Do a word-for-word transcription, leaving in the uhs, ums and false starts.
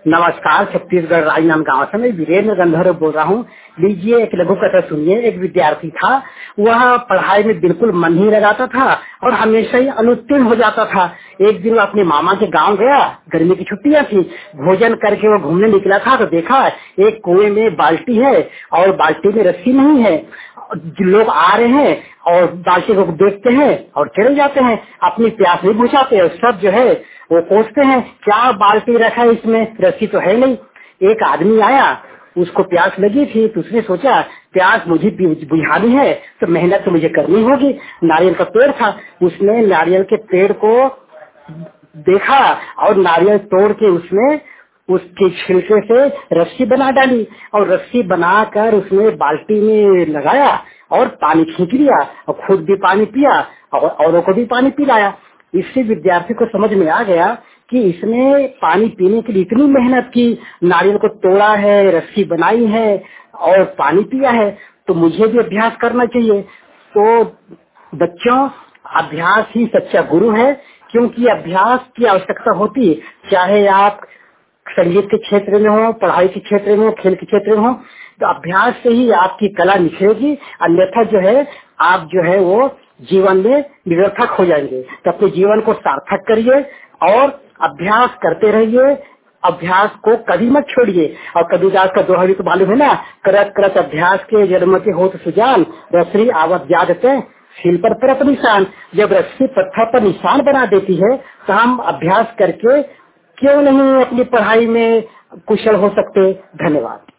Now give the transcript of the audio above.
नमस्कार, छत्तीसगढ़ राजनांदगांव से मैं वीरेंद्र गंधर्व बोल रहा हूँ। लीजिए एक लघु कथा सुनिए। एक विद्यार्थी था, वह पढ़ाई में बिल्कुल मन नहीं लगाता था और हमेशा ही अनुत्तीर्ण हो जाता था। एक दिन वो अपने मामा के गांव गया, गर्मी की छुट्टियां थी। भोजन करके वो घूमने निकला था तो देखा एक कुएं में बाल्टी है और बाल्टी में रस्सी नहीं है। लोग आ रहे हैं और बाल्टी को देखते हैं और चले जाते हैं, अपनी प्यास नहीं बुझाते और सब जो है वो पूछते हैं क्या बाल्टी रखा है इसमें, रस्सी तो है नहीं। एक आदमी आया, उसको प्यास लगी थी तो उसने सोचा प्यास मुझे बुझानी है तो मेहनत तो मुझे करनी होगी। नारियल का पेड़ था, उसने नारियल के पेड़ को देखा और नारियल तोड़ के उसने उसके छिलके से रस्सी बना डाली और रस्सी बनाकर उसने बाल्टी में लगाया और पानी खींच लिया और खुद भी पानी पिया और औरों को भी पानी पिलाया। इससे विद्यार्थी को समझ में आ गया कि इसने पानी पीने के लिए इतनी मेहनत की, नारियल को तोड़ा है, रस्सी बनाई है और पानी पिया है, तो मुझे भी अभ्यास करना चाहिए। तो बच्चों, अभ्यास ही सच्चा गुरु है, क्योंकि अभ्यास की आवश्यकता होती है। चाहे आप संगीत के क्षेत्र में हो, पढ़ाई के क्षेत्र में हो, खेल के क्षेत्र में हो, तो अभ्यास से ही आपकी कला निखरेगी। अन्यथा जो है आप जो है वो जीवन में निरर्थक हो जाएंगे। तो अपने जीवन को सार्थक करिए और अभ्यास करते रहिए। अभ्यास को कभी मत छोड़िए। और कबीरदास का दोहा भी तो मालूम है ना, करत करत अभ्यास के जन्म के होत सुजान, रसरी आवत यादते सील पर परत निशान। जब रस्सी पत्थर पर निशान बना देती है तो हम अभ्यास करके क्यों नहीं अपनी पढ़ाई में कुशल हो सकते। धन्यवाद।